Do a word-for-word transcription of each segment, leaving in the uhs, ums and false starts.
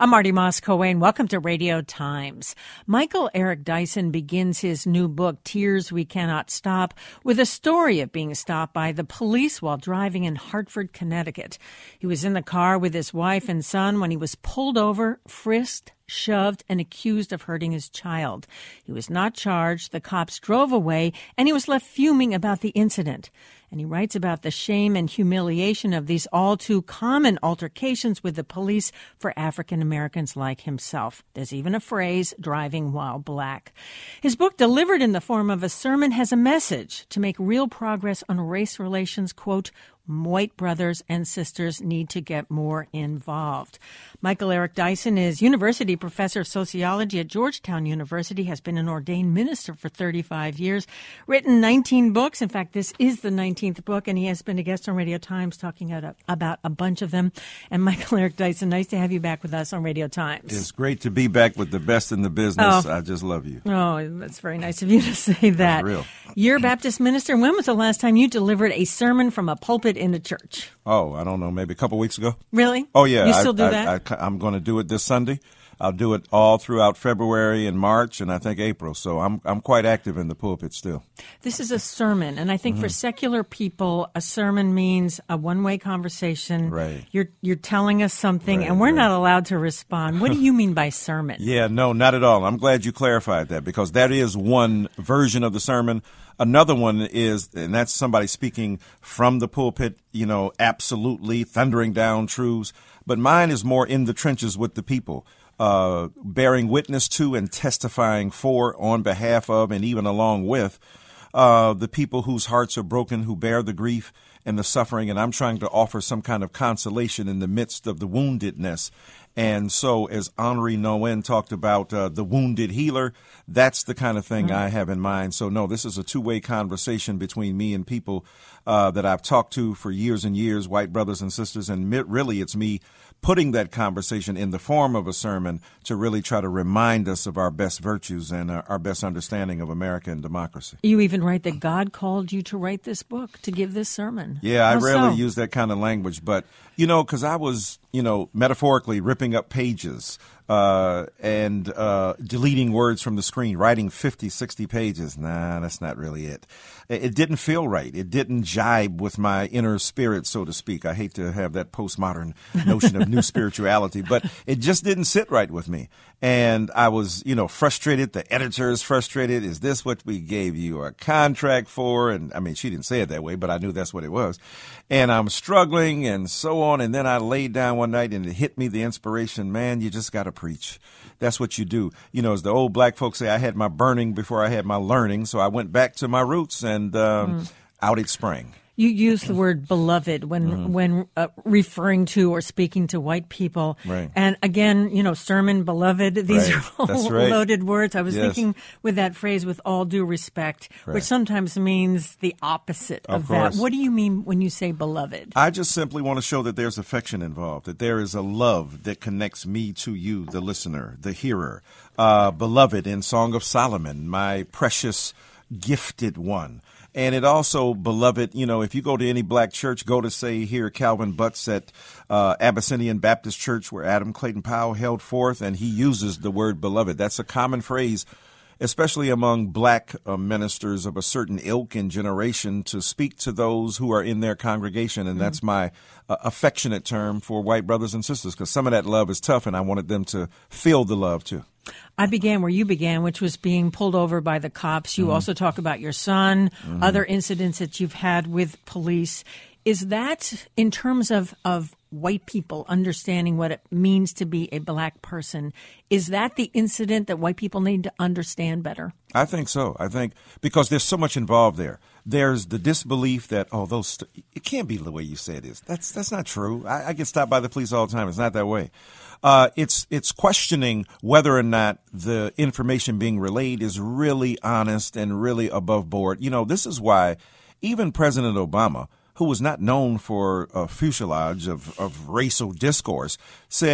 I'm Marty Moss-Coane. Welcome to Radio Times. Michael Eric Dyson begins his new book, Tears We Cannot Stop, with a story of being stopped by the police while driving in Hartford, Connecticut. He was in the car with his wife and son when he was pulled over, frisked, shoved, and accused of hurting his child. He was not charged. The cops drove away, and he was left fuming about the incident. And he writes about the shame and humiliation of these all too common altercations with the police for African Americans like himself. There's even a phrase, driving while black. His book, delivered in the form of a sermon, has a message to make real progress on race relations. Quote, white brothers and sisters need to get more involved. Michael Eric Dyson is university professor of sociology at Georgetown University, has been an ordained minister for thirty-five years, written nineteen books. In fact, this is the nineteenth book, and he has been a guest on Radio Times talking about a bunch of them. And Michael Eric Dyson, nice to have you back with us on Radio Times. It's great to be back with the best in the business. Oh. I just love you. Oh, that's very nice of you to say that. Real. You're a Baptist minister. When was the last time you delivered a sermon from a pulpit in a church? Oh, I don't know, maybe a couple weeks ago. Really? Oh, yeah. You still I, do I, that? I, I'm going to do it this Sunday. I'll do it all throughout February and March and I think April. So I'm I'm quite active in the pulpit still. This is a sermon, and I think mm-hmm. for secular people, a sermon means a one-way conversation. Right. You're you're telling us something, right, and we're right. not allowed to respond. What do you mean by sermon? Yeah, no, not at all. I'm glad you clarified that, because that is one version of the sermon. Another one is, and that's somebody speaking from the pulpit, you know, absolutely thundering down truths. But mine is more in the trenches with the people, uh, bearing witness to and testifying for, on behalf of, and even along with uh, the people whose hearts are broken, who bear the grief and the suffering. And I'm trying to offer some kind of consolation in the midst of the woundedness. And so, as Henri Nouwen talked about uh, the wounded healer, that's the kind of thing mm-hmm. I have in mind. So, no, this is a two-way conversation between me and people uh, that I've talked to for years and years, white brothers and sisters. And really, it's me putting that conversation in the form of a sermon to really try to remind us of our best virtues and our, our best understanding of America and democracy. You even write that God called you to write this book, to give this sermon. Yeah, I How rarely so? use that kind of language, but, you know, because I was, you know, metaphorically ripping up pages uh, and uh, deleting words from the screen, writing fifty, sixty pages. Nah, that's not really it. It didn't feel right. It didn't jibe with my inner spirit, so to speak. I hate to have that postmodern notion of new spirituality, but it just didn't sit right with me. And I was, you know, frustrated. The editor is frustrated. Is this what we gave you a contract for? And I mean, she didn't say it that way, but I knew that's what it was. And I'm struggling and so on. And then I laid down one night and it hit me, the inspiration, man, you just got to preach. That's what you do. You know, as the old black folks say, I had my burning before I had my learning. So I went back to my roots and um, mm. out it sprang. You use the word beloved when mm-hmm. when uh, referring to or speaking to white people. Right. And again, you know, sermon, beloved, these right. are all That's right. loaded words. I was yes. thinking with that phrase, with all due respect, right. which sometimes means the opposite of, of that. What do you mean when you say beloved? I just simply want to show that there's affection involved, that there is a love that connects me to you, the listener, the hearer. Uh, beloved in Song of Solomon, my precious, gifted one. And it also, beloved, you know, if you go to any black church, go to, say, here Calvin Butts at uh, Abyssinian Baptist Church, where Adam Clayton Powell held forth, and he uses the word beloved. That's a common phrase, especially among black uh, ministers of a certain ilk and generation, to speak to those who are in their congregation. And mm-hmm. that's my uh, affectionate term for white brothers and sisters, because some of that love is tough, and I wanted them to feel the love, too. I began where you began, which was being pulled over by the cops. You mm-hmm. also talk about your son, mm-hmm. other incidents that you've had with police. Is that, in terms of, of white people understanding what it means to be a black person, is that the incident that white people need to understand better? I think so. I think because there's so much involved there. There's the disbelief that, oh, those st- it can't be the way you say it is. That's that's not true. I, I get stopped by the police all the time. It's not that way. Uh, it's it's questioning whether or not the information being relayed is really honest and really above board. You know, this is why even President Obama, who was not known for a fuselage of, of racial discourse, said,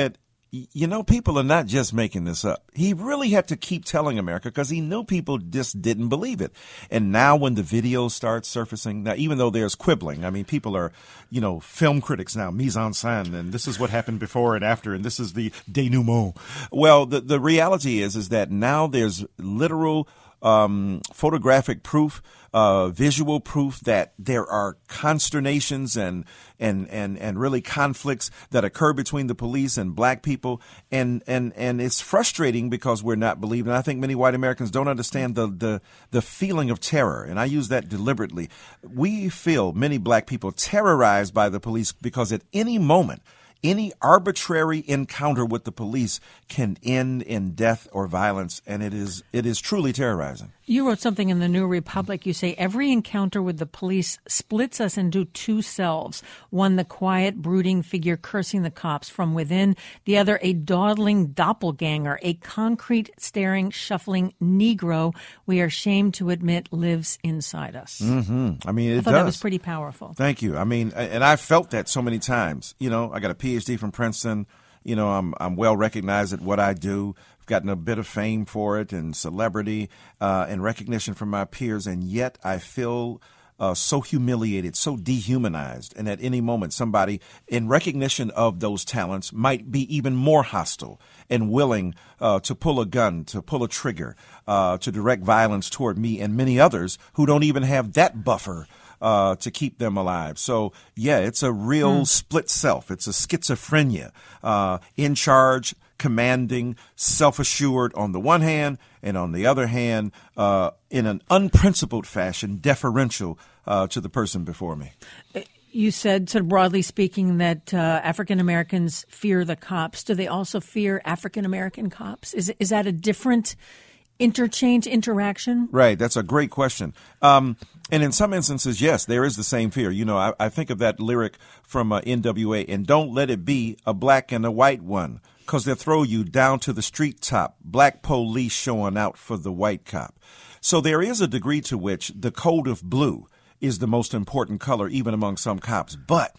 you know, people are not just making this up. He really had to keep telling America because he knew people just didn't believe it. And now when the videos start surfacing, now even though there's quibbling, I mean, people are, you know, film critics now, mise en scène, and this is what happened before and after, and this is the denouement. Well, the, the reality is, is that now there's literal um, photographic proof, uh, visual proof that there are consternations and, and, and, and really conflicts that occur between the police and black people. And, and, and it's frustrating because we're not believed. And I think many white Americans don't understand the, the, the feeling of terror. And I use that deliberately. We feel, many black people, terrorized by the police because at any moment, any arbitrary encounter with the police can end in death or violence, and it is it is truly terrorizing. You wrote something in the New Republic. You say, every encounter with the police splits us into two selves. One, the quiet, brooding figure cursing the cops from within. The other, a dawdling doppelganger, a concrete, staring, shuffling Negro we are ashamed to admit lives inside us. Mm-hmm. I mean, it I thought does. that was pretty powerful. Thank you. I mean, and I felt that so many times. You know, I got a P H D from Princeton. You know, I'm I'm well recognized at what I do. I've gotten a bit of fame for it and celebrity uh, and recognition from my peers, and yet I feel uh, so humiliated, so dehumanized. And at any moment, somebody in recognition of those talents might be even more hostile and willing uh, to pull a gun, to pull a trigger, uh, to direct violence toward me and many others who don't even have that buffer Uh, to keep them alive. So, yeah, it's a real mm. split self. It's a schizophrenia. Uh, in charge, commanding, self-assured on the one hand, and on the other hand, uh, in an unprincipled fashion, deferential uh, to the person before me. You said, sort of broadly speaking, that uh, African Americans fear the cops. Do they also fear African American cops? Is is that a different interchange, interaction? Right. That's a great question. Um, and in some instances, yes, there is the same fear. You know, I, I think of that lyric from uh, N W A, and don't let it be a black and a white one, because they'll throw you down to the street top, black police showing out for the white cop. So there is a degree to which the code of blue is the most important color, even among some cops. But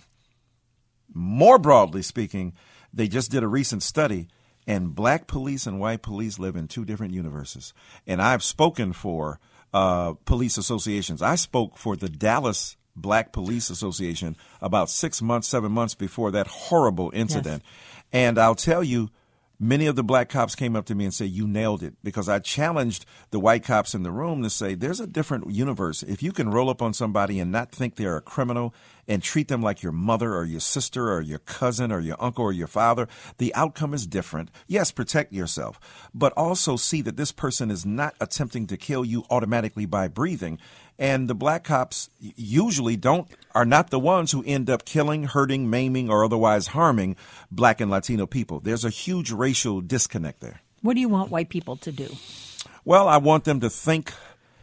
more broadly speaking, they just did a recent study, and black police and white police live in two different universes. And I've spoken for uh, police associations. I spoke for the Dallas Black Police Association about six months, seven months before that horrible incident. Yes. And I'll tell you, many of the black cops came up to me and said, you nailed it, because I challenged the white cops in the room to say, there's a different universe. If you can roll up on somebody and not think they're a criminal and treat them like your mother or your sister or your cousin or your uncle or your father, the outcome is different. Yes, protect yourself, but also see that this person is not attempting to kill you automatically by breathing. And the black cops usually don't are not the ones who end up killing, hurting, maiming, or otherwise harming black and Latino people. There's a huge racial disconnect there. What do you want white people to do? Well, I want them to think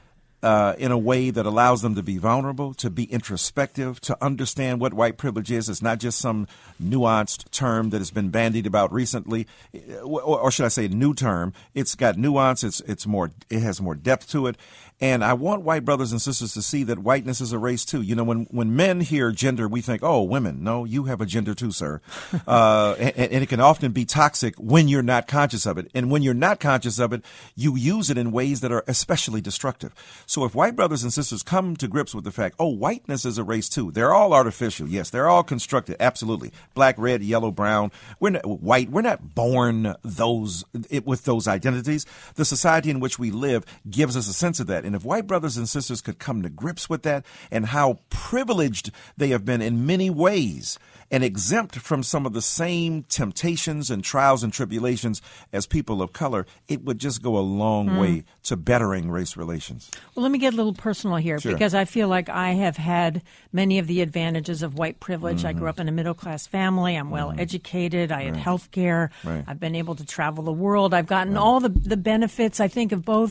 uh, in a way that allows them to be vulnerable, to be introspective, to understand what white privilege is. It's not just some nuanced term that has been bandied about recently, or, or should I say new term. It's got nuance. It's it's more. It has more depth to it. And I want white brothers and sisters to see that whiteness is a race, too. You know, when, when men hear gender, we think, oh, women. No, you have a gender, too, sir. uh, and, and it can often be toxic when you're not conscious of it. And when you're not conscious of it, you use it in ways that are especially destructive. So if white brothers and sisters come to grips with the fact, oh, whiteness is a race, too. They're all artificial. Yes, they're all constructed. Absolutely. Black, red, yellow, brown. We're not white. We're not born those it, with those identities. The society in which we live gives us a sense of that. And if white brothers and sisters could come to grips with that and how privileged they have been in many ways and exempt from some of the same temptations and trials and tribulations as people of color, it would just go a long mm. way to bettering race relations. Well, let me get a little personal here, sure. because I feel like I have had many of the advantages of white privilege. Mm-hmm. I grew up in a middle-class family. I'm well-educated. I had right. health care. Right. I've been able to travel the world. I've gotten right. all the, the benefits, I think, of both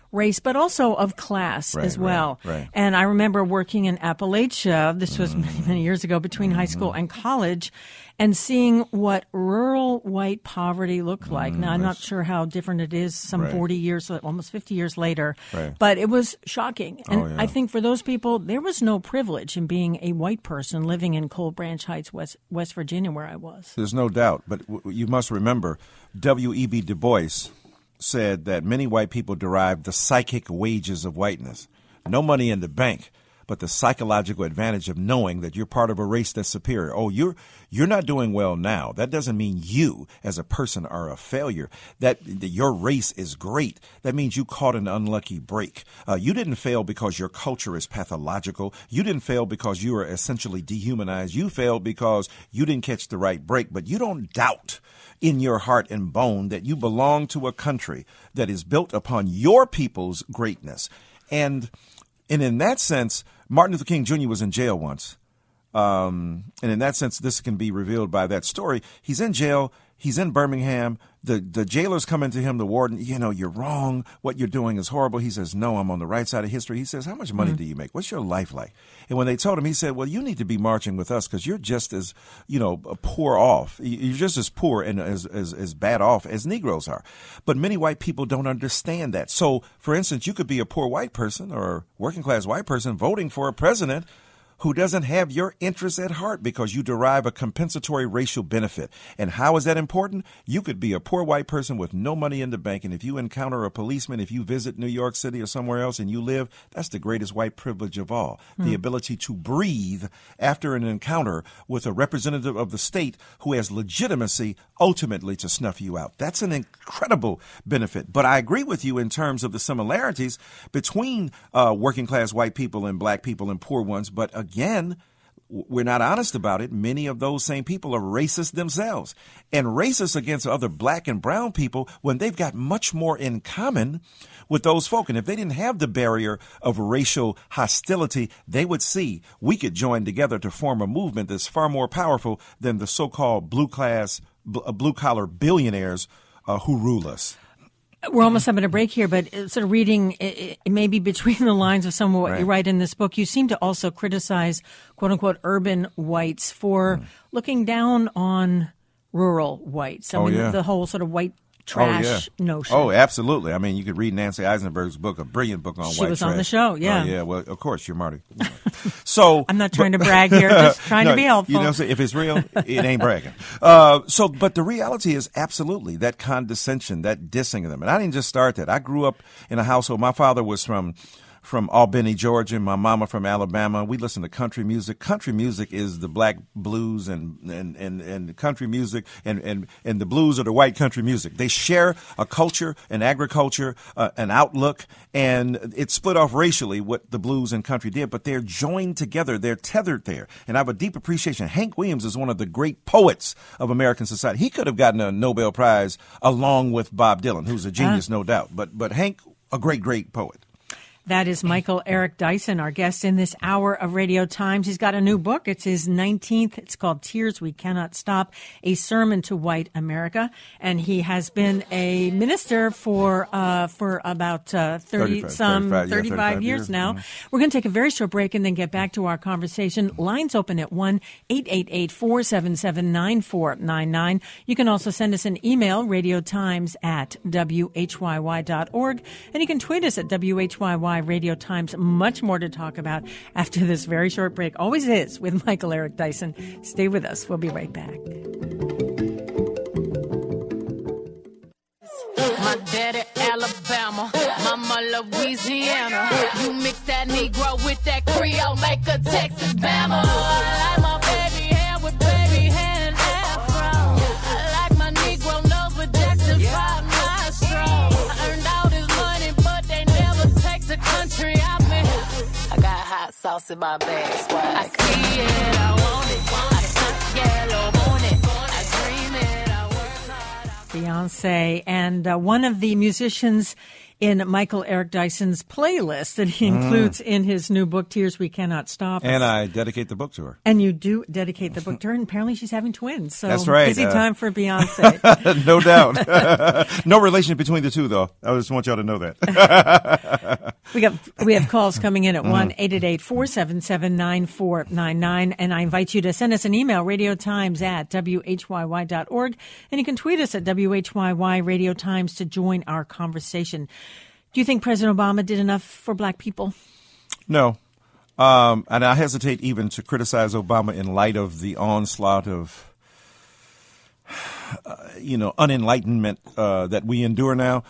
race, but also of class right, as well. Right, right. And I remember working in Appalachia, this was many, many years ago, between mm-hmm. high school and college, and seeing what rural white poverty looked like. Mm, now, I'm not sure how different it is some right. forty years, almost fifty years later, right. but it was shocking. And oh, yeah. I think for those people, there was no privilege in being a white person living in Cold Branch Heights, West, West Virginia, where I was. There's no doubt, but w- you must remember, W E B Du Bois said that many white people derive the psychic wages of whiteness. No money in the bank, but the psychological advantage of knowing that you're part of a race that's superior. Oh, you're you're not doing well now. That doesn't mean you as a person are a failure. That, that your race is great. That means you caught an unlucky break. Uh, you didn't fail because your culture is pathological. You didn't fail because you are essentially dehumanized. You failed because you didn't catch the right break. But you don't doubt in your heart and bone that you belong to a country that is built upon your people's greatness. And and in that sense, Martin Luther King Junior was in jail once. Um, and in that sense, this can be revealed by that story. He's in jail. He's in Birmingham. The the jailers come into him, the warden, you know, you're wrong. What you're doing is horrible. He says, no, I'm on the right side of history. He says, how much money mm-hmm. do you make? What's your life like? And when they told him, he said, well, you need to be marching with us because you're just as, you know, poor off. You're just as poor and as, as, as bad off as Negroes are. But many white people don't understand that. So, for instance, you could be a poor white person or working class white person voting for a president who doesn't have your interests at heart because you derive a compensatory racial benefit. And how is that important? You could be a poor white person with no money in the bank, and if you encounter a policeman, if you visit New York City or somewhere else and you live, that's the greatest white privilege of all, mm. the ability to breathe after an encounter with a representative of the state who has legitimacy ultimately to snuff you out. That's an incredible benefit. But I agree with you in terms of the similarities between uh, working class white people and black people and poor ones, but uh, Again, we're not honest about it. Many of those same people are racist themselves and racist against other black and brown people when they've got much more in common with those folk. And if they didn't have the barrier of racial hostility, they would see we could join together to form a movement that's far more powerful than the so-called blue class, blue collar billionaires uh, who rule us. We're almost having a break here, but sort of reading maybe between the lines of some of what right. you write in this book, you seem to also criticize, quote unquote, urban whites for mm. looking down on rural whites. I oh, mean, yeah. the whole sort of white trash oh, yeah. notion. Oh, absolutely. I mean, you could read Nancy Eisenberg's book, a brilliant book on she white trash. trash. She was on the show, yeah. Oh, yeah, well, of course, you're Marty. So I'm not trying but, to brag here, just trying no, to be helpful. You know, so if it's real, it ain't bragging. Uh, so, but the reality is absolutely that condescension, that dissing of them. And I didn't just start that. I grew up in a household. My father was from from Albany, Georgia, my mama from Alabama. We listen to country music. Country music is the black blues, and and, and, and country music and, and, and the blues are the white country music. They share a culture, an agriculture, uh, an outlook, and it's split off racially what the blues and country did, but they're joined together. They're tethered there. And I have a deep appreciation. Hank Williams is one of the great poets of American society. He could have gotten a Nobel Prize along with Bob Dylan, who's a genius, uh, no doubt. But but Hank, a great, great poet. That is Michael Eric Dyson, our guest in this hour of Radio Times. He's got a new book. It's his nineteenth. It's called Tears We Cannot Stop, A Sermon to White America. And he has been a minister for uh, for about uh, thirty, thirty-five, some thirty-five, yeah, thirty-five, thirty-five years, years now. Mm-hmm. We're going to take a very short break and then get back to our conversation. Lines open at one eight eight eight, four seven seven, nine four nine nine. You can also send us an email, radiotimes at W H Y Y dot org. And you can tweet us at W H Y Y Radio Times. Much more to talk about after this very short break. Always is with Michael Eric Dyson. Stay with us. We'll be right back. My daddy Alabama, mama Louisiana. You mix that Negro with that Creole, make a Texas Bama. I like my baby hair with baby hair and afro. I like my Negro nose with Jackson five nostrils. I earned all this money, but they never take the country out me. I got hot sauce in my bag, swag. I see it, I want it. I stuck yellow on it. I dream it, I work hard. Beyonce, and uh, one of the musicians in Michael Eric Dyson's playlist that he includes mm. in his new book, Tears We Cannot Stop. And I dedicate the book to her. And you do dedicate the book to her, and apparently she's having twins. So that's right. Busy uh, time for Beyonce. No doubt. No relation between the two, though. I just want y'all to know that. we got we have calls coming in at mm. one eight eight eight, four seven seven, nine four nine nine, and I invite you to send us an email, radiotimes at W H Y Y dot org, and you can tweet us at W H Y Y Radio Times to join our conversation. Do you think President Obama did enough for black people? No. Um, and I hesitate even to criticize Obama in light of the onslaught of, uh, you know, unenlightenment uh, that we endure now.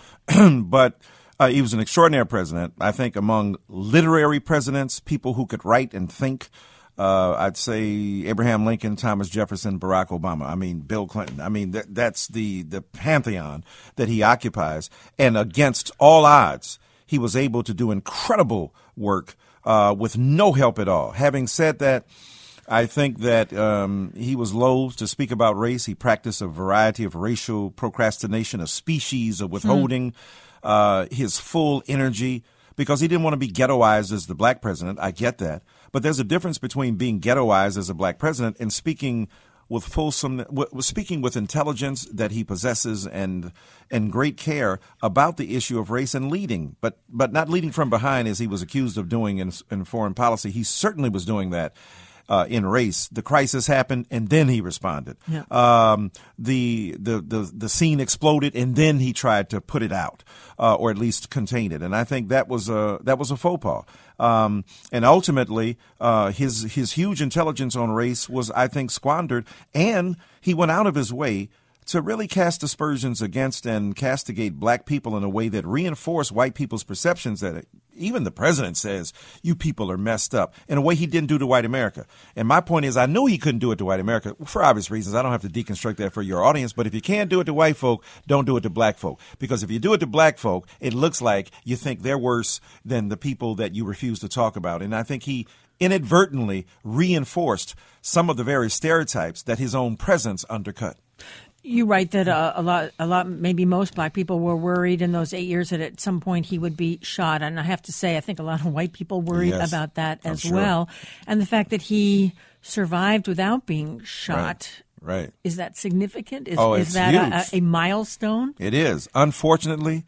But uh, he was an extraordinary president. I think among literary presidents, people who could write and think, Uh, I'd say Abraham Lincoln, Thomas Jefferson, Barack Obama. I mean, Bill Clinton. I mean, that, that's the, the pantheon that he occupies. And against all odds, he was able to do incredible work uh, with no help at all. Having said that, I think that um, he was loath to speak about race. He practiced a variety of racial procrastination, a species of withholding hmm. uh, his full energy because he didn't want to be ghettoized as the black president. I get that. But there's a difference between being ghettoized as a black president and speaking with fulsome, w- speaking with intelligence that he possesses and and great care about the issue of race and leading, but but not leading from behind as he was accused of doing in, in foreign policy. He certainly was doing that uh, in race. The crisis happened, and then he responded. Yeah. Um, the, the the the scene exploded, and then he tried to put it out, uh, or at least contain it. And I think that was a that was a faux pas. Um, and ultimately, uh, his his huge intelligence on race was, I think, squandered, and he went out of his way to really cast aspersions against and castigate black people in a way that reinforced white people's perceptions that even the president says, you people are messed up, in a way he didn't do to white America. And my point is, I knew he couldn't do it to white America for obvious reasons. I don't have to deconstruct that for your audience. But if you can't do it to white folk, don't do it to black folk. Because if you do it to black folk, it looks like you think they're worse than the people that you refuse to talk about. And I think he inadvertently reinforced some of the very stereotypes that his own presence undercut. You write that uh, a lot, a lot, maybe most black people were worried in those eight years that at some point he would be shot. And I have to say, I think a lot of white people worried yes, about that as sure. well. And the fact that he survived without being shot. Right. right. Is that significant? Is, oh, is it's that huge. A, a milestone? It is, unfortunately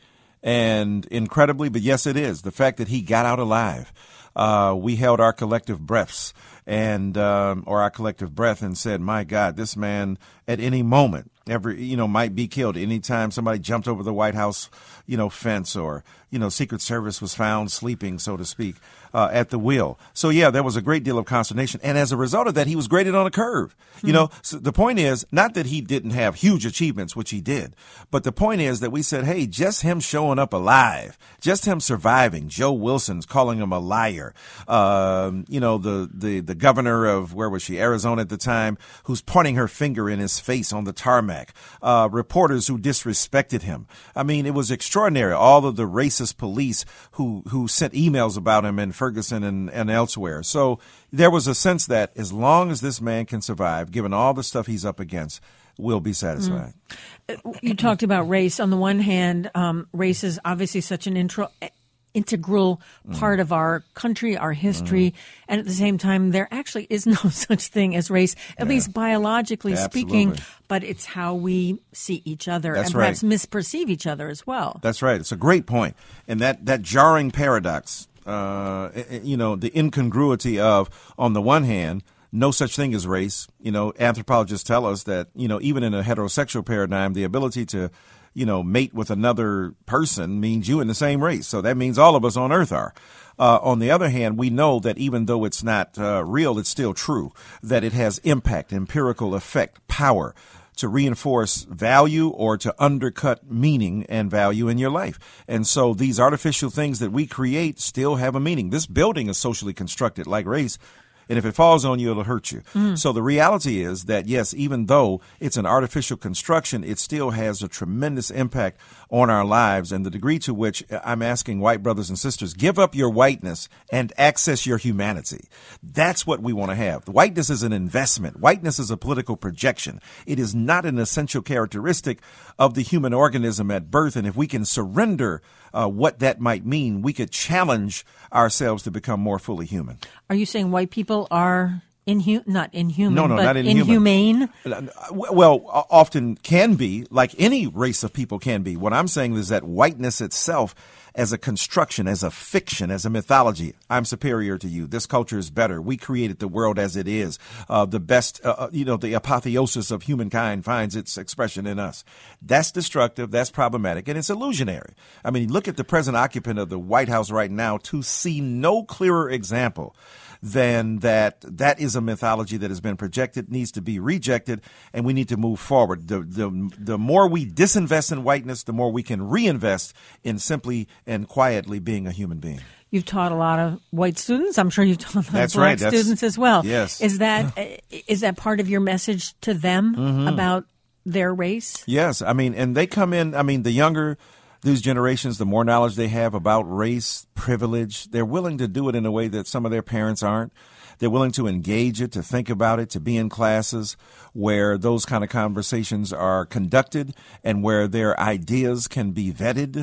and incredibly. But yes, it is. The fact that he got out alive. Uh, we held our collective breaths and um, or our collective breath and said, my God, this man at any moment, every, you know, might be killed. Anytime somebody jumped over the White House, you know, fence or, you know, Secret Service was found sleeping, so to speak, uh, at the wheel. So, yeah, there was a great deal of consternation. And as a result of that, he was graded on a curve. Mm-hmm. You know, so the point is not that he didn't have huge achievements, which he did. But the point is that we said, hey, just him showing up alive, just him surviving, Joe Wilson's calling him a liar. Um, you know, the, the, the governor of, where was she, Arizona at the time, who's pointing her finger in his face on the tarmac. Uh, reporters who disrespected him. I mean, it was extraordinary. All of the racist police who, who sent emails about him in Ferguson and, and elsewhere. So there was a sense that as long as this man can survive, given all the stuff he's up against, we'll be satisfied. Mm. You talked about race. On the one hand, um, race is obviously such an intro. integral part mm. of our country, our history, mm. and at the same time, there actually is no such thing as race, at yeah. least biologically Absolutely. speaking, but it's how we see each other That's and perhaps right. misperceive each other as well. That's right. It's a great point. And that, that jarring paradox, uh, you know, the incongruity of, on the one hand, no such thing as race. You know, anthropologists tell us that, you know, even in a heterosexual paradigm, the ability to you know, mate with another person means you in the same race. So that means all of us on Earth are. Uh, on the other hand, we know that even though it's not uh, real, it's still true, that it has impact, empirical effect, power to reinforce value or to undercut meaning and value in your life. And so these artificial things that we create still have a meaning. This building is socially constructed like race. And if it falls on you, it'll hurt you. Mm. So the reality is that, yes, even though it's an artificial construction, it still has a tremendous impact on our lives, and the degree to which I'm asking white brothers and sisters, give up your whiteness and access your humanity. That's what we want to have. Whiteness is an investment. Whiteness is a political projection. It is not an essential characteristic of the human organism at birth, and if we can surrender uh, what that might mean, we could challenge ourselves to become more fully human. Are you saying white people are Inhu- not inhuman, no, no, but not inhuman. inhumane? Well, often can be, like any race of people can be. What I'm saying is that whiteness itself, as a construction, as a fiction, as a mythology, I'm superior to you. This culture is better. We created the world as it is. Uh, the best, uh, you know, the apotheosis of humankind finds its expression in us. That's destructive. That's problematic. And it's illusionary. I mean, look at the present occupant of the White House right now to see no clearer example than that that is a mythology that has been projected, needs to be rejected, and we need to move forward. The, the, the more we disinvest in whiteness, the more we can reinvest in simply and quietly being a human being. You've taught a lot of white students. I'm sure you've taught a lot That's of black right. That's, students as well. Yes. Is that is that part of your message to them mm-hmm. about their race? Yes. I mean, and they come in, I mean, the younger these generations, the more knowledge they have about race, privilege, they're willing to do it in a way that some of their parents aren't. They're willing to engage it, to think about it, to be in classes where those kind of conversations are conducted and where their ideas can be vetted.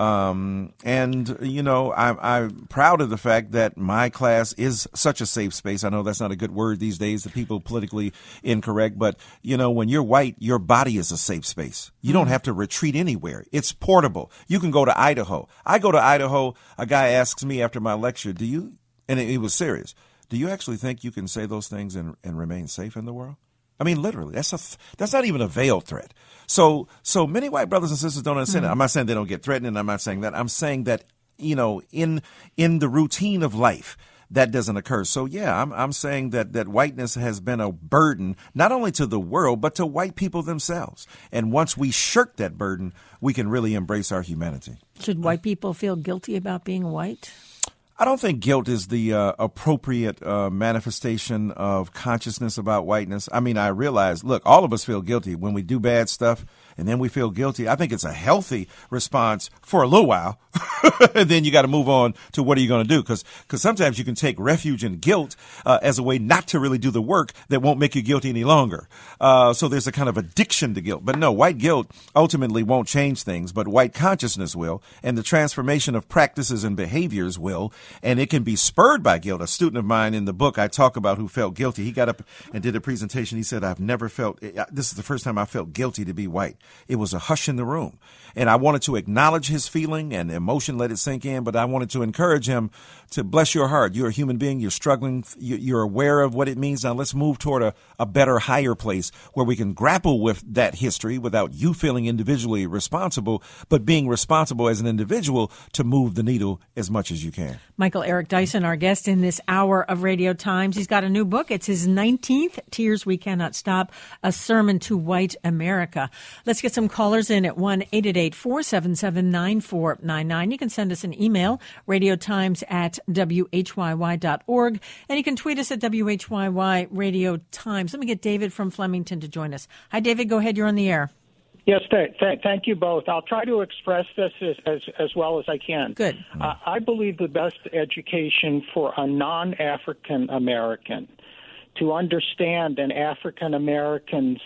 Um, and, you know, I'm, I'm proud of the fact that my class is such a safe space. I know that's not a good word these days, the people politically incorrect. But, you know, when you're white, your body is a safe space. You mm-hmm. don't have to retreat anywhere. It's portable. You can go to Idaho. I go to Idaho. A guy asks me after my lecture, do you, and it, it was serious, do you actually think you can say those things and, and remain safe in the world? I mean, literally, that's a th- that's not even a veiled threat. So so many white brothers and sisters don't understand mm-hmm. it. I'm not saying they don't get threatened, and I'm not saying that. I'm saying that, you know, in in the routine of life, that doesn't occur. So, yeah, I'm I'm saying that, that whiteness has been a burden, not only to the world, but to white people themselves. And once we shirk that burden, we can really embrace our humanity. Should white people feel guilty about being white? I don't think guilt is the uh, appropriate uh, manifestation of consciousness about whiteness. I mean, I realize, look, all of us feel guilty when we do bad stuff, and then we feel guilty. I think it's a healthy response for a little while. And then you got to move on to what are you going to do? Because because sometimes you can take refuge in guilt uh, as a way not to really do the work that won't make you guilty any longer. Uh, so there's a kind of addiction to guilt. But no, white guilt ultimately won't change things, but white consciousness will, and the transformation of practices and behaviors will, and it can be spurred by guilt. A student of mine in the book I talk about who felt guilty, he got up and did a presentation. He said, I've never felt, this is the first time I felt guilty to be white. It was a hush in the room. And I wanted to acknowledge his feeling and emotion, let it sink in, but I wanted to encourage him to bless your heart. You're a human being. You're struggling. You're aware of what it means. Now let's move toward a, a better, higher place where we can grapple with that history without you feeling individually responsible, but being responsible as an individual to move the needle as much as you can. Michael Eric Dyson, our guest in this hour of Radio Times. He's got a new book. It's his nineteenth, Tears We Cannot Stop, A Sermon to White America. Let's get some callers in at one eight eight eight, four seven seven, nine four nine nine. You can send us an email, radiotimes at W H Y Y dot org, and you can tweet us at W H Y Y Radio Times. Let me get David from Flemington to join us. Hi, David. Go ahead. You're on the air. Yes, th- th- thank you both. I'll try to express this as, as, as well as I can. Good. Uh, I believe the best education for a non-African American to understand an African American's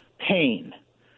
pain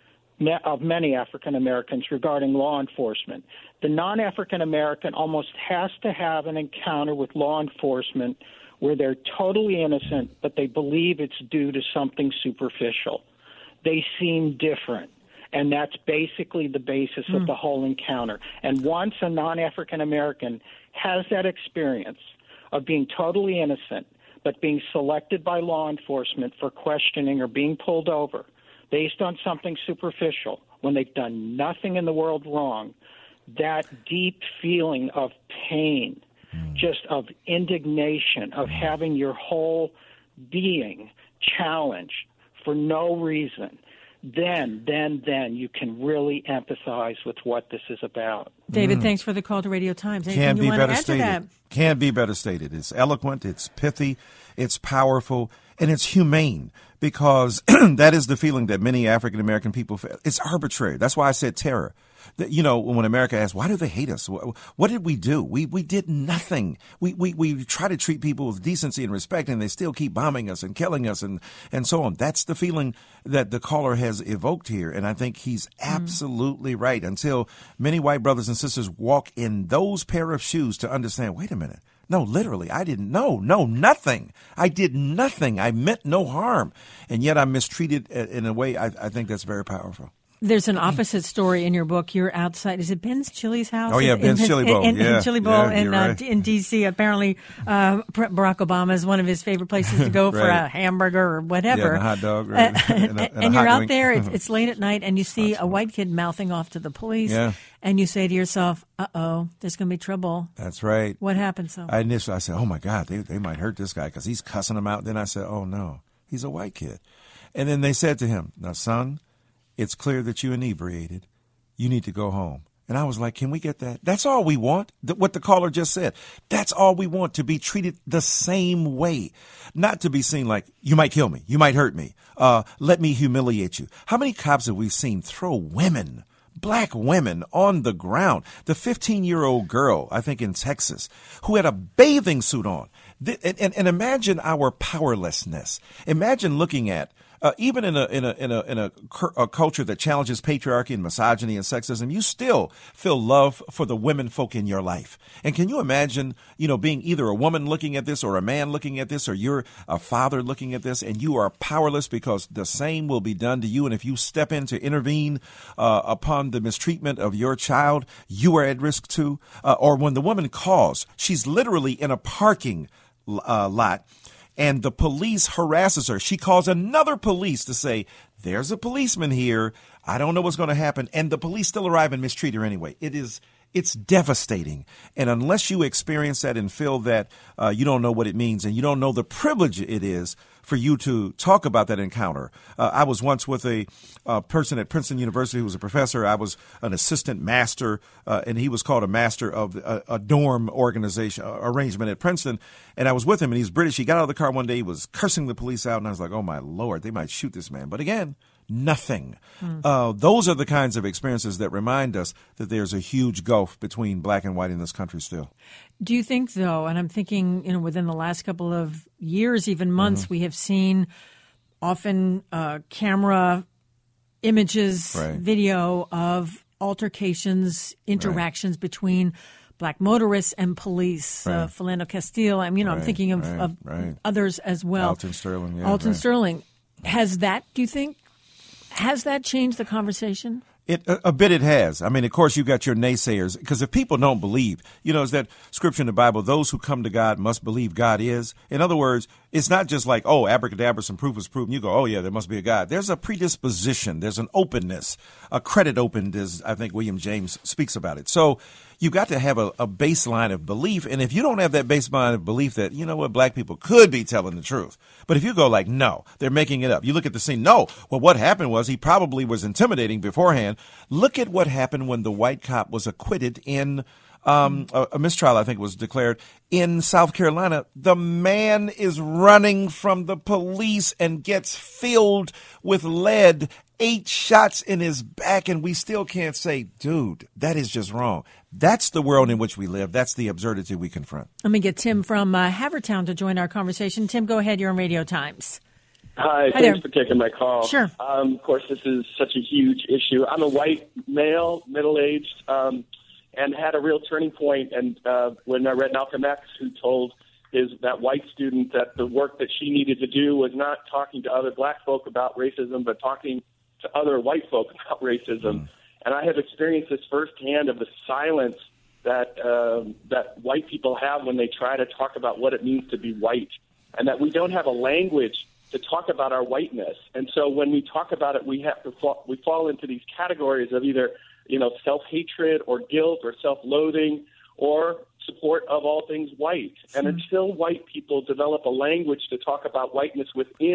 of many African Americans regarding law enforcement. The non-African American almost has to have an encounter with law enforcement where they're totally innocent, but they believe it's due to something superficial. They seem different. And that's basically the basis mm. of the whole encounter. And once a non-African American has that experience of being totally innocent, but being selected by law enforcement for questioning or being pulled over based on something superficial when they've done nothing in the world wrong, that deep feeling of pain, mm. just of indignation, of having your whole being challenged for no reason, then, then, then you can really empathize with what this is about. David, mm. thanks for the call to Radio Times. Anything Can't you be want better to add stated. to that? Can't be better stated. It's eloquent, it's pithy, it's powerful, and it's humane, because that is the feeling that many African American people feel. It's arbitrary. That's why I said terror. You know, when America asks, why do they hate us? What did we do? We we did nothing. We, we, we try to treat people with decency and respect, and they still keep bombing us and killing us and, and so on. That's the feeling that the caller has evoked here, and I think he's absolutely mm. right. Until many white brothers and sisters walk in those pair of shoes to understand, wait a minute. No, literally, I didn't know. No, nothing. I did nothing. I meant no harm. And yet I'm mistreated in a way I, I think that's very powerful. There's an opposite story in your book. You're outside. Is it Ben's Chili's house? Oh, yeah, Ben's in, Chili Bowl. In, in, yeah, in Chili Bowl yeah, in, right. uh, in D C Apparently, uh, Barack Obama is one of his favorite places to go for right. a hamburger or whatever. Yeah, and a hot dog. Right. Uh, and a, and and a you're hot out wing. there. It's, it's late at night, and you see a white kid mouthing off to the police. Yeah. And you say to yourself, uh-oh, there's going to be trouble. That's right. What happens, though? I initially I said, oh, my God, they, they might hurt this guy because he's cussing them out. Then I said, oh, no, he's a white kid. And then they said to him, now, son, it's clear that you inebriated. You need to go home. And I was like, can we get that? That's all we want. Th- what the caller just said. That's all we want, to be treated the same way. Not to be seen like, you might kill me. You might hurt me. Uh, let me humiliate you. How many cops have we seen throw women, black women, on the ground? The fifteen-year-old girl, I think in Texas, who had a bathing suit on. Th- and, and, and imagine our powerlessness. Imagine looking at Uh, even in a in a in a in a, a culture that challenges patriarchy and misogyny and sexism, you still feel love for the women folk in your life. And can you imagine, you know, being either a woman looking at this or a man looking at this, or you're a father looking at this, and you are powerless because the same will be done to you. And if you step in to intervene uh, upon the mistreatment of your child, you are at risk too. Uh, or when the woman calls, she's literally in a parking uh, lot, and the police harasses her. She calls another police to say, there's a policeman here. I don't know what's going to happen. And the police still arrive and mistreat her anyway. It is, it's devastating. And unless you experience that and feel that, uh, you don't know what it means, and you don't know the privilege it is for you to talk about that encounter. Uh, I was once with a uh, person at Princeton University who was a professor. I was an assistant master, uh, and he was called a master of a, a dorm organization uh, arrangement at Princeton. And I was with him, and he's British. He got out of the car one day. He was cursing the police out, and I was like, oh, my Lord, they might shoot this man. But again, nothing. Hmm. Uh, those are the kinds of experiences that remind us that there's a huge gulf between black and white in this country still. Do you think, though, and I'm thinking, you know, within the last couple of years, even months, mm-hmm. we have seen often uh, camera images, right. video of altercations, interactions right. between black motorists and police, right. uh, Philando Castile. I mean, you know, right. I'm thinking of, right. of right. others as well. Alton Sterling. Yeah, Alton right. Sterling. Has that, do you think, has that changed the conversation? It, a, a bit it has. I mean, of course, you got your naysayers, because if people don't believe, you know, is that scripture in the Bible, those who come to God must believe God is. In other words, it's not just like, oh, abracadabra, some proof is proven. You go, oh, yeah, there must be a God. There's a predisposition. There's an openness, a credit opened, as I think William James speaks about it. So you got to have a, a baseline of belief. And if you don't have that baseline of belief that, you know what, black people could be telling the truth. But if you go like, no, they're making it up. You look at the scene. No, well, what happened was he probably was intimidating beforehand. Look at what happened when the white cop was acquitted in um, a, a mistrial, I think was declared in South Carolina. The man is running from the police and gets filled with lead, eight shots in his back, and we still can't say, dude, that is just wrong. That's the world in which we live. That's the absurdity we confront. Let me get Tim from uh, Havertown to join our conversation. Tim, go ahead. You're on Radio Times. Hi, Hi thanks there. for taking my call. Sure. Um, of course, this is such a huge issue. I'm a white male, middle-aged, um, and had a real turning point. And uh, when I read Malcolm X, who told his that white student that the work that she needed to do was not talking to other black folk about racism, but talking to other white folk about racism. Mm. And I have experienced this firsthand of the silence that uh, that white people have when they try to talk about what it means to be white, and that we don't have a language to talk about our whiteness. And so when we talk about it, we have to fall, we fall into these categories of either, you know, self-hatred or guilt or self-loathing or support of all things white. And until white people develop a language to talk about whiteness within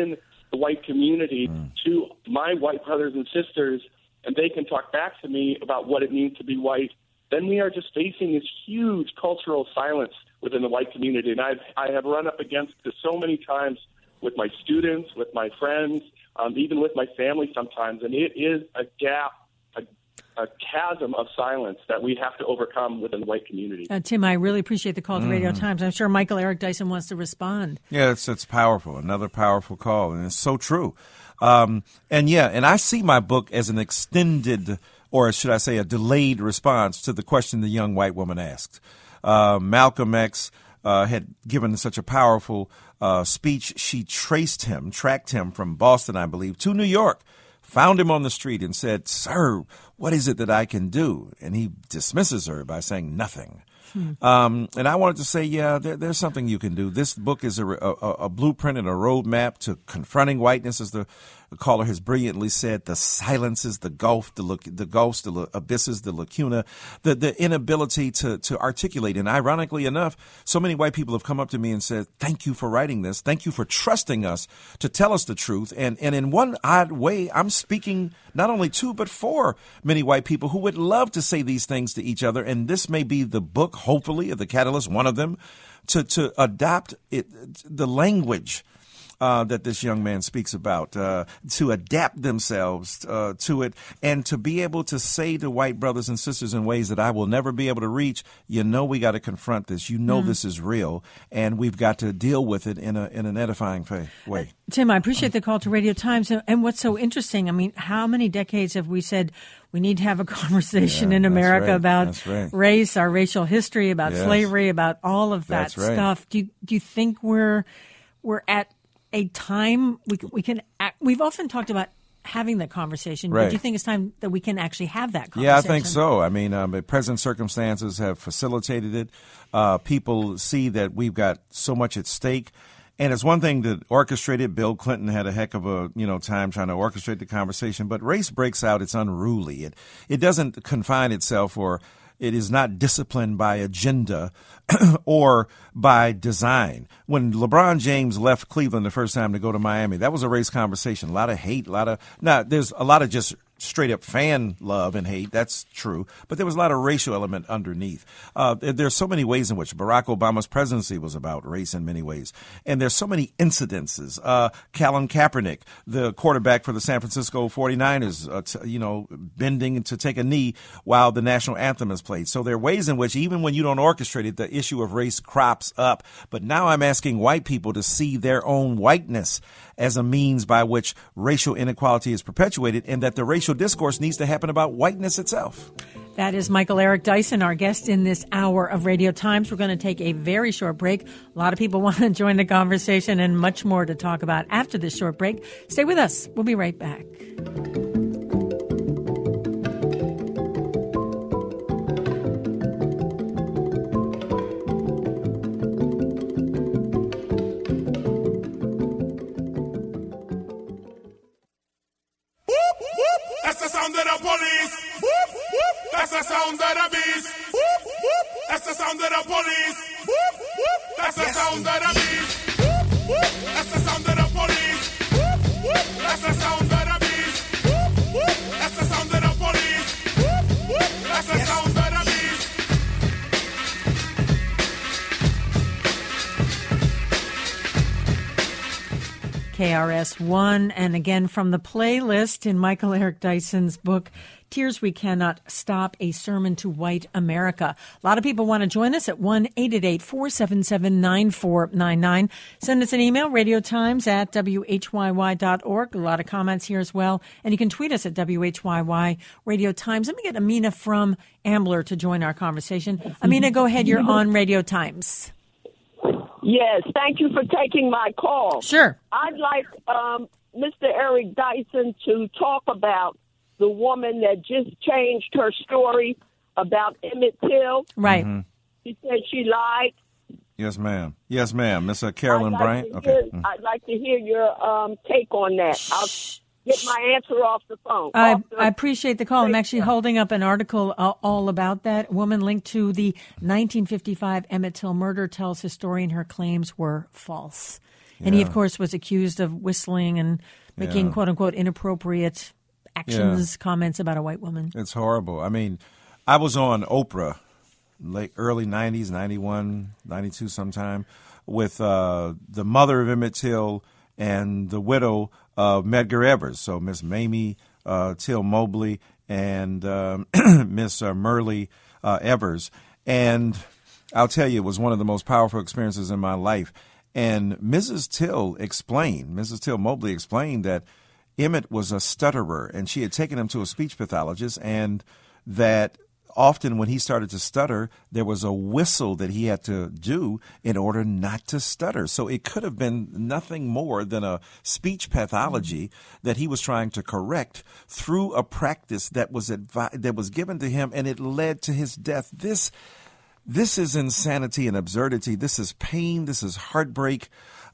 the white community mm. to my white brothers and sisters, and they can talk back to me about what it means to be white, then we are just facing this huge cultural silence within the white community. And I've, I have run up against this so many times with my students, with my friends, um, even with my family sometimes. And it is a gap, a, a chasm of silence that we have to overcome within the white community. Uh, Tim, I really appreciate the call to Mm. Radio Times. I'm sure Michael Eric Dyson wants to respond. Yeah, it's it's powerful. Another powerful call, and it's so true. Um, and yeah, and I see my book as an extended, or should I say a delayed response to the question the young white woman asked. Uh, Malcolm X uh, had given such a powerful uh, speech. She traced him, tracked him from Boston, I believe, to New York, found him on the street and said, "Sir, what is it that I can do?" And he dismisses her by saying nothing. Hmm. Um, and I wanted to say, yeah, there, there's something you can do. This book is a, a, a blueprint and a roadmap to confronting whiteness, as the caller has brilliantly said. The silences, the gulf, the look, the gulfs, the abysses, the lacuna, the the inability to to articulate. And ironically enough, so many white people have come up to me and said, "Thank you for writing this. Thank you for trusting us to tell us the truth." And and in one odd way, I'm speaking not only to but for many white people who would love to say these things to each other. And this may be the book, hopefully, of the catalyst, one of them, to to adopt it, the language Uh, that this young man speaks about, uh, to adapt themselves uh, to it, and to be able to say to white brothers and sisters in ways that I will never be able to reach, you know, we got to confront this. You know, mm. this is real, and we've got to deal with it in a in an edifying fa- way. Uh, Tim, I appreciate the call to Radio Times. And what's so interesting, I mean, how many decades have we said we need to have a conversation yeah, in America right. about right. race, our racial history, about yes. slavery, about all of that That's right. stuff? Do you, do you think we're we're at a time we can, we can act, we've often talked about having that conversation, right. but do you think it's time that we can actually have that conversation? Yeah, I think so. I mean, um, present circumstances have facilitated it. Uh, people see that we've got so much at stake. And it's one thing to orchestrate it. Bill Clinton had a heck of a, you know, time trying to orchestrate the conversation. But race breaks out. It's unruly. It it doesn't confine itself, or it is not disciplined by agenda or by design. When LeBron James left Cleveland the first time to go to Miami, that was a race conversation. A lot of hate, a lot of now. There's a lot of just straight up fan love and hate. That's true. But there was a lot of racial element underneath. Uh, there's so many ways in which Barack Obama's presidency was about race in many ways. And there's so many incidences. Uh, Colin Kaepernick, the quarterback for the San Francisco forty-niners, uh, t- you know, bending to take a knee while the national anthem is played. So there are ways in which even when you don't orchestrate it, the issue of race crops up. But now I'm asking white people to see their own whiteness as a means by which racial inequality is perpetuated, and that the racial discourse needs to happen about whiteness itself. That is Michael Eric Dyson, our guest in this hour of Radio Times. We're going to take a very short break. A lot of people want to join the conversation and much more to talk about after this short break. Stay with us. We'll be right back. That's the sound of the police. That's the sound of the beast. That's the sound of the police. That's the sound of the beast. That's the sound of the police. That's the sound of the beast. That's the sound of the police. That's the sound of the beast. K R S One, and again from the playlist in Michael Eric Dyson's book, Tears We Cannot Stop, A Sermon to White America. A lot of people want to join us at one eight eight eight, four seven seven, nine four nine nine. Send us an email, radiotimes at W H Y Y dot org. A lot of comments here as well. And you can tweet us at W H Y Y Radio Times. Let me get Amina from Ambler to join our conversation. Amina, go ahead. You're on Radio Times. Yes, thank you for taking my call. Sure. I'd like um, Mister Eric Dyson to talk about the woman that just changed her story about Emmett Till. Right. Mm-hmm. She said she lied. Yes, ma'am. Yes, ma'am. Miss Carolyn I'd like Bryant. to Okay. hear- Mm. I'd like to hear your um, take on that. I'll get my answer off the phone. I, Off the- I appreciate the call. I'm actually holding up an article uh, all about that. A woman linked to the nineteen fifty-five Emmett Till murder tells historian her claims were false. And he, Yeah. of course, was accused of whistling and making, Yeah. quote unquote, inappropriate actions, Yeah. comments about a white woman. It's horrible. I mean, I was on Oprah late early nineties, ninety-one, ninety-two sometime, with uh, the mother of Emmett Till and the widow of Medgar Evers. So Miss Mamie uh, Till Mobley and um, Miss uh, Merle uh, Evers. And I'll tell you, it was one of the most powerful experiences in my life. And Missus Till explained, Missus Till Mobley explained that Emmett was a stutterer, and she had taken him to a speech pathologist, and that often when he started to stutter, there was a whistle that he had to do in order not to stutter. So it could have been nothing more than a speech pathology that he was trying to correct through a practice that was advi- that was given to him, and it led to his death. This This is insanity and absurdity. This is pain. This is heartbreak.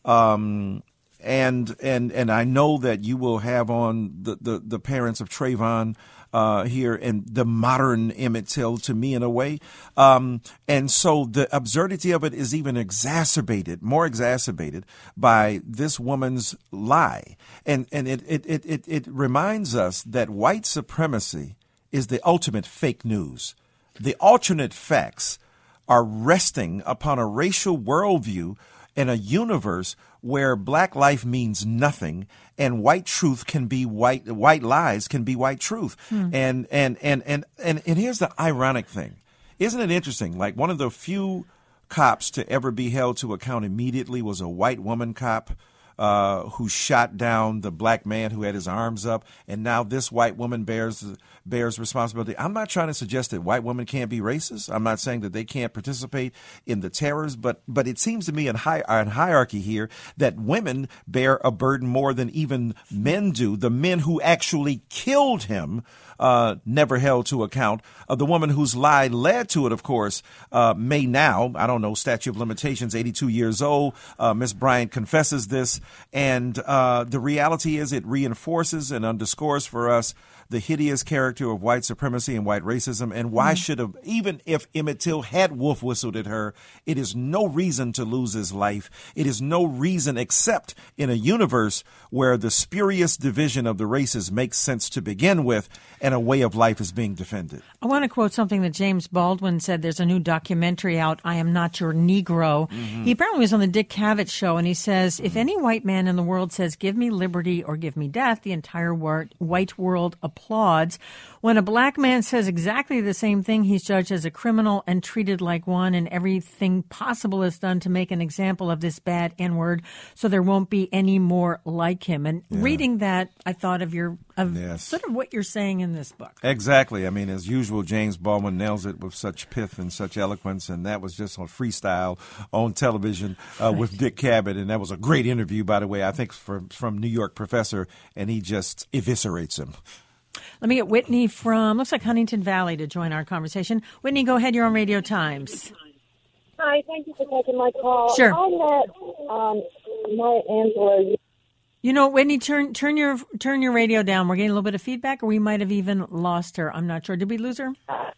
Um, and and and I know that you will have on the, the, the parents of Trayvon uh, here and the modern Emmett Till to me in a way. Um, and so the absurdity of it is even exacerbated, more exacerbated by this woman's lie. And and it it, it, it, it reminds us that white supremacy is the ultimate fake news. The alternate facts are resting upon a racial worldview in a universe where black life means nothing and white truth can be white, white lies can be white truth. Hmm. And, and, and, and, and, and here's the ironic thing. Isn't it interesting? Like, one of the few cops to ever be held to account immediately was a white woman cop uh, who shot down the black man who had his arms up, and now this white woman bears bears responsibility. I'm not trying to suggest that white women can't be racist. I'm not saying that they can't participate in the terrors, but but it seems to me in, hi- in hierarchy here that women bear a burden more than even men do. The men who actually killed him uh, never held to account. Uh, the woman whose lie led to it, of course, uh, may now, I don't know, statute of limitations, eighty-two years old. Uh, Miss Bryant confesses this. And uh, the reality is it reinforces and underscores for us the hideous character of white supremacy and white racism. And why mm-hmm. should have, even if Emmett Till had wolf whistled at her, it is no reason to lose his life. It is no reason except in a universe where the spurious division of the races makes sense to begin with and a way of life is being defended. I want to quote something that James Baldwin said. There's a new documentary out, I Am Not Your Negro. Mm-hmm. He apparently was on the Dick Cavett show, and he says, mm-hmm. if any white man in the world says, give me liberty or give me death, the entire wor- white world applauds. When a black man says exactly the same thing, he's judged as a criminal and treated like one, and everything possible is done to make an example of this bad N-word so there won't be any more like him. And yeah. reading that, I thought of your of yes. sort of what you're saying in this book. Exactly. I mean, as usual, James Baldwin nails it with such pith and such eloquence, and that was just on freestyle on television uh, with Dick Cavett, and that was a great interview, by the way, I think from, from New York Professor, and he just eviscerates him. Let me get Whitney from, looks like Huntington Valley, to join our conversation. Whitney, go ahead. You're on Radio Times. Hi, thank you for taking my call. Sure. I met um, Maya Angelou. You know, Whitney, turn turn your turn your radio down. We're getting a little bit of feedback, or we might have even lost her. I'm not sure. Did we lose her?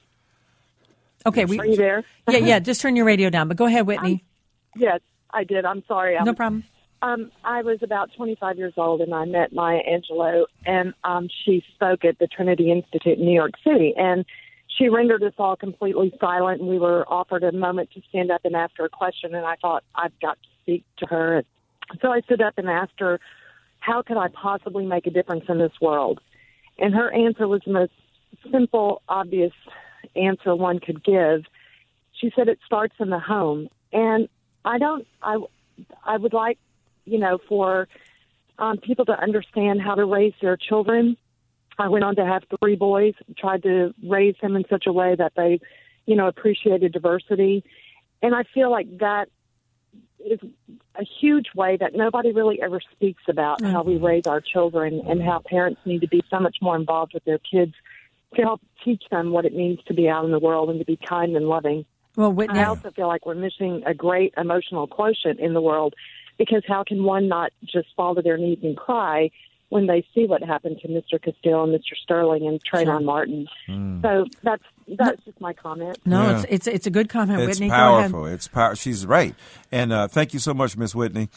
Okay. We, Are you there? Yeah, yeah. Just turn your radio down. But go ahead, Whitney. I'm, yes, I did. I'm sorry. I no was, problem. Um, I was about twenty-five years old, and I met Maya Angelou, and um, she spoke at the Trinity Institute in New York City, and she rendered us all completely silent, and we were offered a moment to stand up and ask her a question, and I thought, I've got to speak to her. So I stood up and asked her, how could I possibly make a difference in this world? And her answer was the most simple, obvious answer one could give. She said it starts in the home. And I don't, I, I would like, you know, for um, people to understand how to raise their children. I went on to have three boys, tried to raise them in such a way that they, you know, appreciated diversity. And I feel like that is a huge way that nobody really ever speaks about how we raise our children and how parents need to be so much more involved with their kids to help teach them what it means to be out in the world and to be kind and loving. Well, Whitney, I also feel like we're missing a great emotional quotient in the world, because how can one not just fall to their knees and cry when they see what happened to Mister Castile and Mister Sterling and Trayvon Sure. Martin. Mm. So that's that's just my comment. No, Yeah. it's it's it's a good comment, It's Whitney. Go powerful. ahead. It's power. She's right. And uh, thank you so much, Miss Whitney.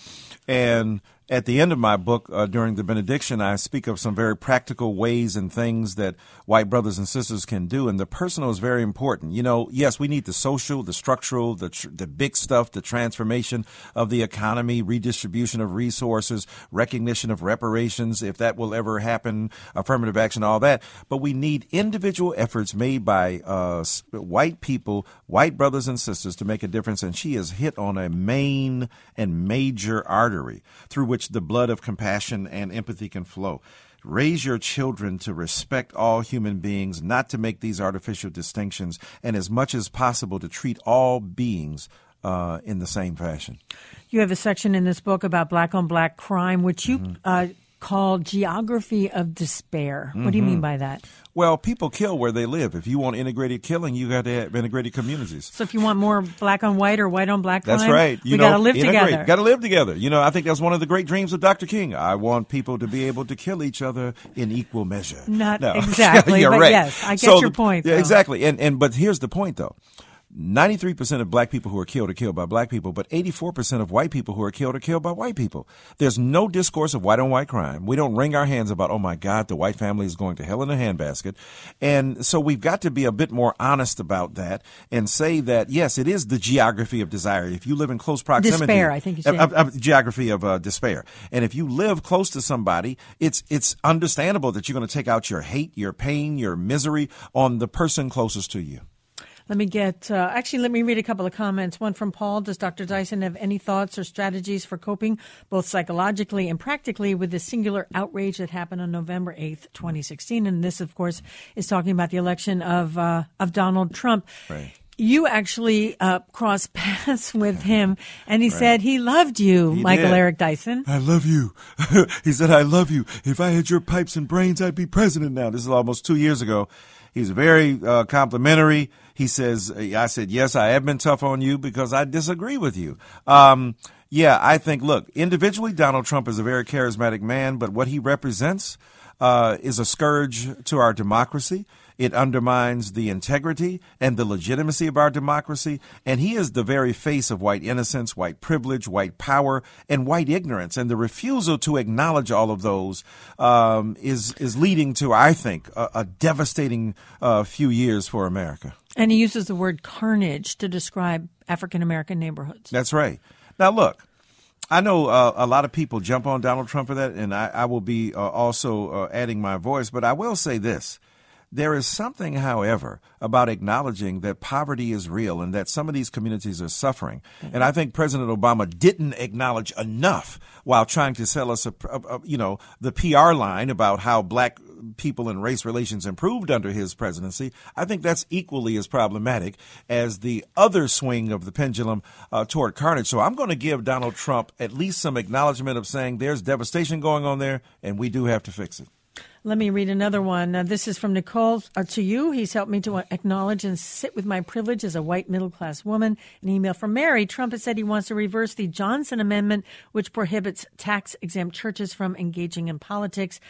And at the end of my book, uh, during the benediction, I speak of some very practical ways and things that white brothers and sisters can do. And the personal is very important. You know, yes, we need the social, the structural, the tr- the big stuff, the transformation of the economy, redistribution of resources, recognition of reparations, if that will ever happen, affirmative action, all that. But we need individual efforts made by uh, s- white people, white brothers and sisters to make a difference. And she has hit on a main and major artery through which the blood of compassion and empathy can flow. Raise your children to respect all human beings, not to make these artificial distinctions, and as much as possible to treat all beings uh, in the same fashion. You have a section in this book about black-on-black crime, which you Mm-hmm. uh, call Geography of Despair. What do you mean by that? Well, people kill where they live. If you want integrated killing, you got to have integrated communities. So if you want more black-on-white or white-on-black crime, That's right. You we know, got to live together. Got to live together. You know, I think that's one of the great dreams of Doctor King. I want people to be able to kill each other in equal measure. Not No. exactly, You're but right. yes, I get So your the- point, Yeah, though. exactly. And and but here's the point, though. ninety-three percent of black people who are killed are killed by black people, but eighty-four percent of white people who are killed are killed by white people. There's no discourse of white on white crime. We don't wring our hands about, oh my God, the white family is going to hell in a handbasket. And so we've got to be a bit more honest about that and say that, yes, it is the geography of desire. If you live in close proximity. Despair, I think you said. Uh, uh, uh, geography of uh, despair. And if you live close to somebody, it's, it's understandable that you're going to take out your hate, your pain, your misery on the person closest to you. Let me get, uh, actually, let me read a couple of comments. One from Paul. Does Doctor Dyson have any thoughts or strategies for coping, both psychologically and practically, with the singular outrage that happened on November eighth, twenty sixteen? And this, of course, is talking about the election of, uh, of Donald Trump. Right. You actually uh, crossed paths with him, and he right. said he loved you, he Michael did. Eric Dyson. I love you. He said, I love you. If I had your pipes and brains, I'd be president now. This is almost two years ago. He's very uh, complimentary. He says, I said, yes, I have been tough on you because I disagree with you. Um, yeah, I think, look, individually, Donald Trump is a very charismatic man, but what he represents uh, is a scourge to our democracy. It undermines the integrity and the legitimacy of our democracy. And he is the very face of white innocence, white privilege, white power, and white ignorance. And the refusal to acknowledge all of those um, is is leading to, I think, a, a devastating uh, few years for America. And he uses the word carnage to describe African-American neighborhoods. That's right. Now, look. I know uh, a lot of people jump on Donald Trump for that, and I, I will be uh, also uh, adding my voice. But I will say this. There is something, however, about acknowledging that poverty is real and that some of these communities are suffering. Mm-hmm. And I think President Obama didn't acknowledge enough while trying to sell us, a, a, a, you know, the P R line about how black people and race relations improved under his presidency. I think that's equally as problematic as the other swing of the pendulum uh, toward carnage. So I'm going to give Donald Trump at least some acknowledgement of saying there's devastation going on there and we do have to fix it. Let me read another one. Uh, this is from Nicole uh, to you. He's helped me to acknowledge and sit with my privilege as a white middle-class woman. An email from Mary. Trump has said he wants to reverse the Johnson Amendment, which prohibits tax-exempt churches from engaging in politics.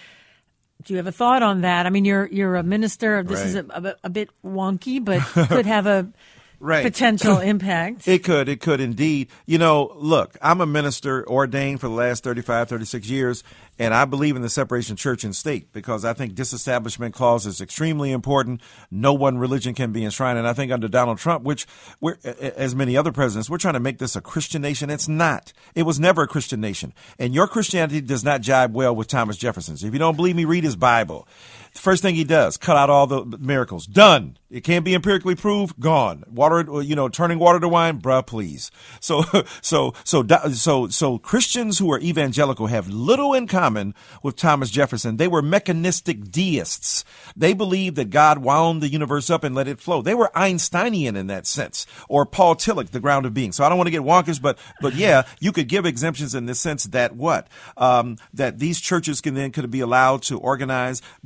Do you have a thought on that? I mean, you're you're a minister. This right. is a, a, a bit wonky, but could have a right. potential impact. It could. It could indeed. You know, look, I'm a minister ordained for the last thirty-five, thirty-six years. And I believe in the separation of church and state because I think disestablishment clause is extremely important. No one religion can be enshrined. And I think under Donald Trump, which we're, as many other presidents, we're trying to make this a Christian nation. It's not. It was never a Christian nation. And your Christianity does not jibe well with Thomas Jefferson's. If you don't believe me, read his Bible. The first thing he does, cut out all the miracles. Done. It can't be empirically proved. Gone. Water, you know, turning water to wine. Bruh, please. So, so, so, so, so Christians who are evangelical have little in common with Thomas Jefferson. They were mechanistic deists. They believed that God wound the universe up and let it flow. They were Einsteinian in that sense, or Paul Tillich, the ground of being. So I don't want to get wonkish, but but yeah, you could give exemptions in the sense that what? Um, that these churches can then could be allowed to organize, but a lot of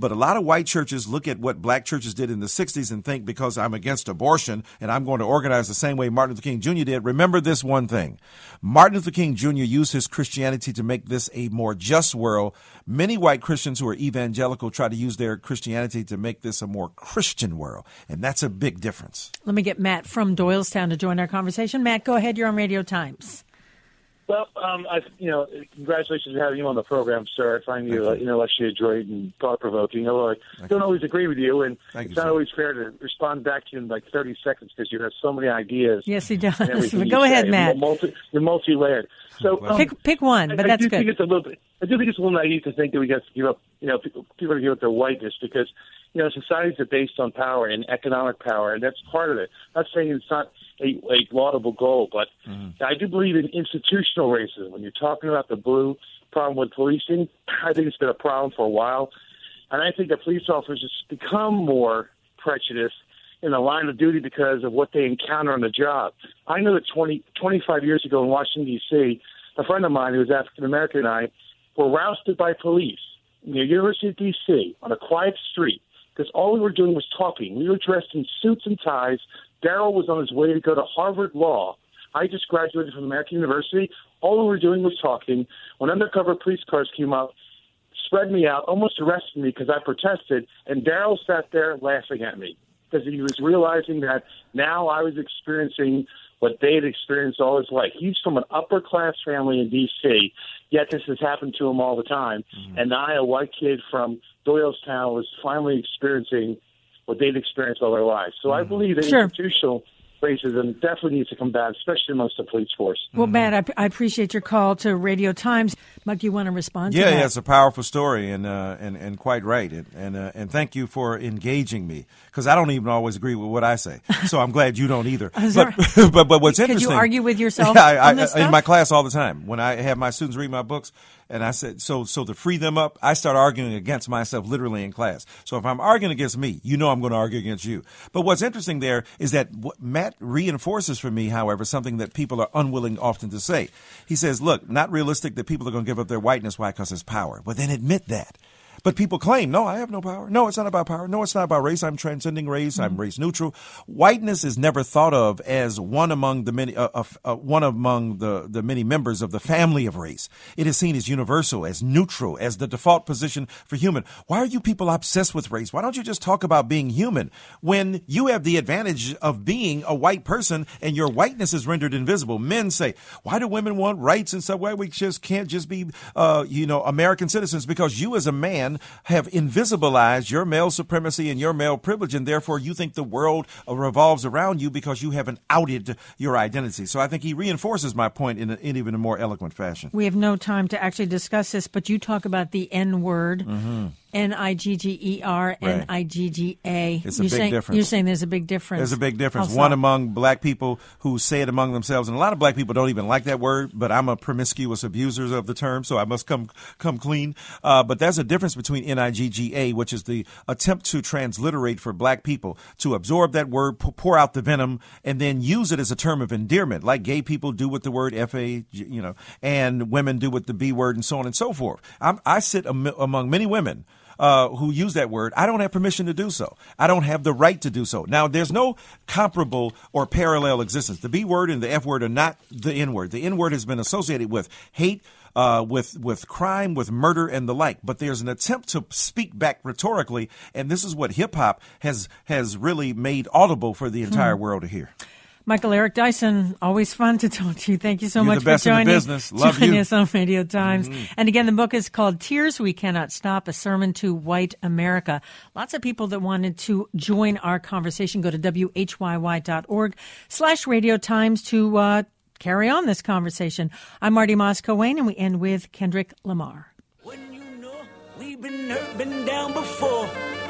of white churches look at what black churches did in the sixties and think because I'm against abortion and I'm going to organize the same way Martin Luther King Junior did, remember this one thing. Martin Luther King Junior used his Christianity to make this a more just world. Many white Christians who are evangelical try to use their Christianity to make this a more Christian world, and that's a big difference. Let me get Matt from Doylestown to join our conversation. Matt, go ahead. You're on Radio Times. Well, um, I, you know, congratulations for having you on the program, sir. I find you uh, intellectually adroit and thought-provoking. Although I Thank don't you. always agree with you, and Thank it's you, not sir. always fair to respond back to you in like thirty seconds because you have so many ideas. Yes, he does. But go ahead, say. Matt. You're, multi, you're multi-layered. So um, pick pick one, but I, that's I do good. Think it's a little bit, I do think it's a little naive to think that we got to give up. You know, people, people are give up their whiteness because you know societies are based on power and economic power, and that's part of it. I'm not saying it's not a, a laudable goal, but mm-hmm. I do believe in institutional racism. When you're talking about the blue problem with policing, I think it's been a problem for a while, and I think that police officers have become more prejudiced in the line of duty because of what they encounter on the job. I know that twenty, twenty-five years ago in Washington, D C, a friend of mine who was African-American and I were rousted by police near University of D C on a quiet street because all we were doing was talking. We were dressed in suits and ties. Darrell was on his way to go to Harvard Law. I just graduated from American University. All we were doing was talking. When undercover police cars came up, spread me out, almost arrested me because I protested, and Darrell sat there laughing at me because he was realizing that now I was experiencing what they had experienced all his life. He's from an upper-class family in D C, yet this has happened to him all the time. Mm-hmm. And I, a white kid from Doylestown, was finally experiencing what they'd experienced all their lives. So mm-hmm. I believe that sure. institutional racism definitely needs to come back, especially amongst the police force. Well, Matt, I, I appreciate your call to Radio Times. Mike, you want to respond yeah, to that? Yeah, it's a powerful story and uh, and, and quite right. And and, uh, and thank you for engaging me because I don't even always agree with what I say. So I'm glad you don't either. but, but but what's Could interesting? Could you argue with yourself I, I, on this I, stuff? In my class all the time when I have my students read my books. And I said, so so to free them up, I start arguing against myself literally in class. So if I'm arguing against me, you know I'm going to argue against you. But what's interesting there is that what Matt reinforces for me, however, something that people are unwilling often to say. He says, look, not realistic that people are going to give up their whiteness. Why? Because it's power. But then admit that. But people claim, no, I have no power. No, it's not about power. No, it's not about race. I'm transcending race. Mm-hmm. I'm race neutral. Whiteness is never thought of as one among the many, uh, uh, uh, one among the, the many members of the family of race. It is seen as universal, as neutral, as the default position for human. Why are you people obsessed with race? Why don't you just talk about being human when you have the advantage of being a white person and your whiteness is rendered invisible? Men say, why do women want rights and stuff? Why we just can't just be, uh, you know, American citizens? Because you as a man have invisibilized your male supremacy and your male privilege, and therefore you think the world revolves around you because you haven't outed your identity. So I think he reinforces my point in, a, in even a more eloquent fashion. We have no time to actually discuss this, but you talk about the N word. Mm-hmm. N I G G E R, N I G G A. It's a you're big saying, difference. You're saying there's a big difference. There's a big difference. Also, One among black people who say it among themselves, and a lot of black people don't even like that word, but I'm a promiscuous abuser of the term, so I must come come clean. Uh, but there's a difference between N I G G A, which is the attempt to transliterate for black people, to absorb that word, pour out the venom, and then use it as a term of endearment, like gay people do with the word F A, you know, and women do with the B word, and so on and so forth. I'm, I sit am- among many women Uh, who use that word. I don't have permission to do so. I don't have the right to do so. Now, there's no comparable or parallel existence. The B word and the F word are not the N word. The N word has been associated with hate, uh, with with crime, with murder, and the like. But there's an attempt to speak back rhetorically, and this is what hip hop has has really made audible for the entire hmm. world to hear. Michael Eric Dyson, always fun to talk to you. Thank you so You're much the best for joining, in the business. Love joining you. us on Radio Times. Mm-hmm. And again, the book is called Tears We Cannot Stop, A Sermon to White America. Lots of people that wanted to join our conversation. Go to W H Y Y dot org slash Radio Times to uh, carry on this conversation. I'm Marty Moss-Coane, and we end with Kendrick Lamar. When you know we've been hurt, been down before.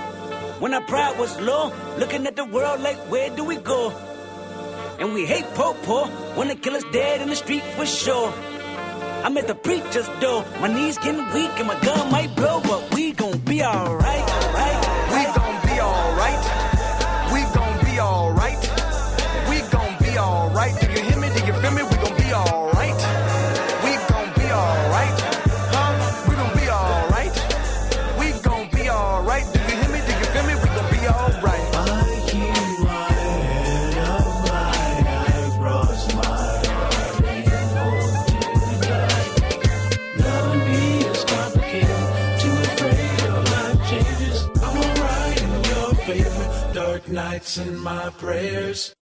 When our pride was low, looking at the world like, where do we go? And we hate po-po, wanna kill us dead in the street for sure. I'm at the preacher's door, my knees getting weak and my gun might blow, but we gon' be alright, right? We gon' be alright. We gon' be alright. We gon' be alright. Do you hear me? Do you feel me? We gon' be alright. We gon' be alright. Huh? We gon' be alright. We gon' be alright. Do you hear me? favor, dark nights and my prayers.